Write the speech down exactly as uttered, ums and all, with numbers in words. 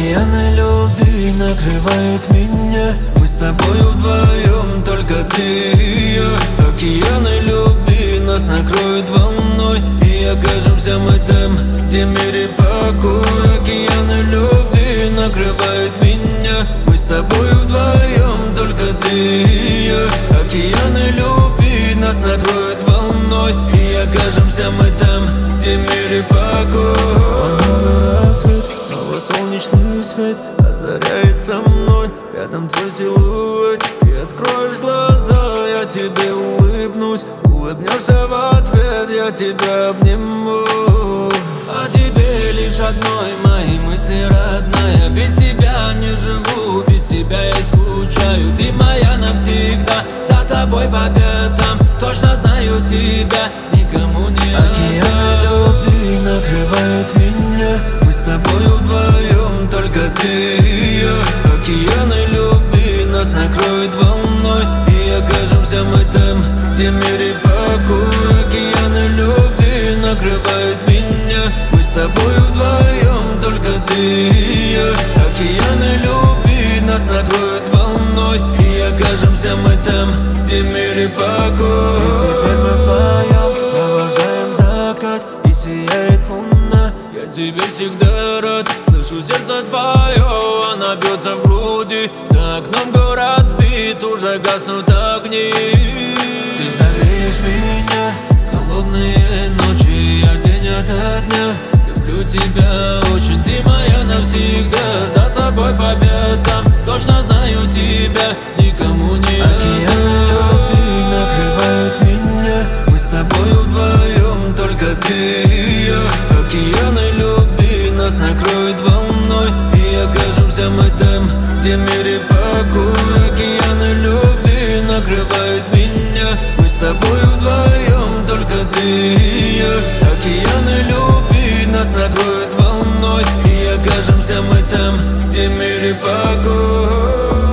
Океаны любви накрывают меня. Мы с тобою вдвоем, только ты и я. Океаны любви нас накроют волной, и окажемся мы там, где мир и покой. Океаны любви накрывают меня. Мы с тобою вдвоем, только ты и я. Океаны любви нас накроют волной, и окажемся мы там, где мир и покой. Снова рассвет, снова солнечный свет озаряется мной. Рядом твой силуэт, ты откроешь глаза, я тебе улыбнусь. Улыбнешься в ответ, я тебя обниму. О тебе лишь одной мои мысли, родная. Без тебя не живу, без тебя я скучаю. Ты моя навсегда, за тобой по пятам. Точно знаю тебя, никому не отдам. Океаны любви накрывают меня. Мы с тобою вдвоем, только ты и я. Океаны любви нас накроют волной, и окажемся мы там, где мир и покой. Океаны любви накрывают меня. Мы с тобою вдвоем, только ты и я. Океаны любви нас накроют волной, и окажемся мы там, где мир и покой. И теперь мы вдвоем провожаем закат, и сияет луна. Я тебе всегда рад, слышу сердце твое, оно бьется в груди. За окном город спит, уже гаснут огни. Ты зовешь меня в холодные ночи, я день ото дня люблю тебя очень. Ты моя навсегда, за тобой по пятам. Точно знаю тебя, никому не отдам. Океаны любви накрывают меня. Мы с тобою вдвоем, только ты и я. Океаны любви нас накроют волной, и окажемся мы там, где мир и покой. Океаны любви накрывают меня. Мы с тобою вдвоем, только ты и я. Океаны любви нас накроют волной, и окажемся мы там, где мир и покой.